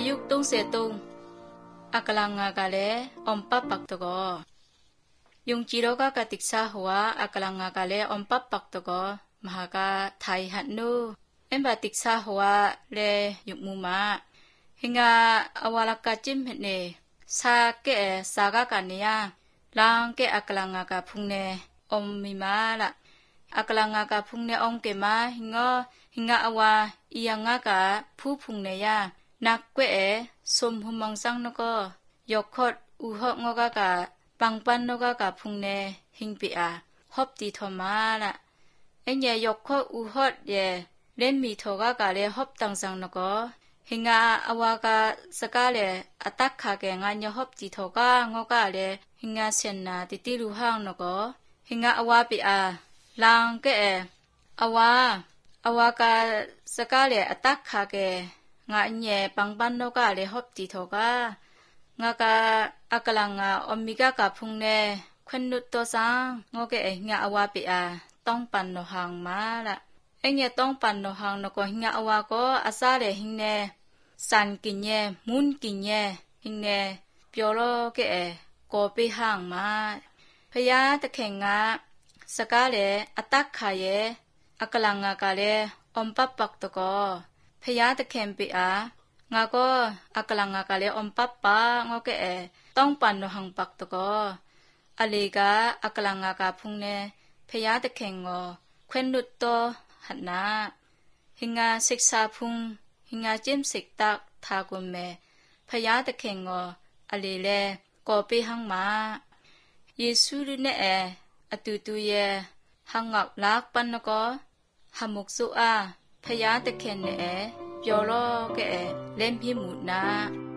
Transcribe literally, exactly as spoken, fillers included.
ยุกตุงเสตุงอักลังงากาเลอมปับปักตกยุงจิโรกากติกษาหัวอักลังงากาเลอมปับปักตกมหากาไทยหันนูเอ็มบาติกษาหัวเลยุกมูมาหิงาอวาลกาจิมเนซาเกะสากากาเนียลางเกะอักลังงากาพุงเนอมมีมาละอักลังงากาพุงเนอมเกมาหิงอหิงาอวาอียังงากาผู้พุงเนยานักเกะสมหุมังสังนก็ยกขดอุหอกงกากาปังปันนกากาพุงเนหิงปิอาฮอบตีทอมาละเอ็นเยยกขดอุหอดเยเล่นมีโทกากาเลฮอบตังสังนก็หิงาอวากาสกาเลอตักขาเกงานยฮอบตีโทกางกาเลหิงาเซนนาติติรูหางนก็หิงาอวาปิอาลางเกะอวาอวากาสกาเลอตักขาเกงาเนปังปันนกาเลฮอบตีโทกางากาอักลังงาอมิกากาพุงเนควันนุตโตซังงอเกะงาอวาปิอาต้องปันโนหังมาละเอ็งเยต้องปันโนหังนก็หิงาอวาก็อาซาเลหิงเนสันกินเยมุนกินเยหิงเนเปียวโลเกะโกปิหังมาพยาตะเข่งงาสกาเลอตักขาเยอักลังงากาเลอมปับปักตก็พยาตะเข่งปิอางาก็อักลังงากาเลอมปับปางอเกะต้องปันโนหังปักตก็อเลกาอักลังงากาพุงเนพยาตะเข่งงอควันนุตโตหันนาหิงาศึกษาพุงหิงาจิ้มสิกตักทากุมเมพยาตะเข่งงออเลเลกอปิหังมาเยซูรุเนเออตุตุเยหังงับลักปันนก็หมุกสุอาพยาตะเข่งเนเอเปียวโลเกเอเล่มพิมุนา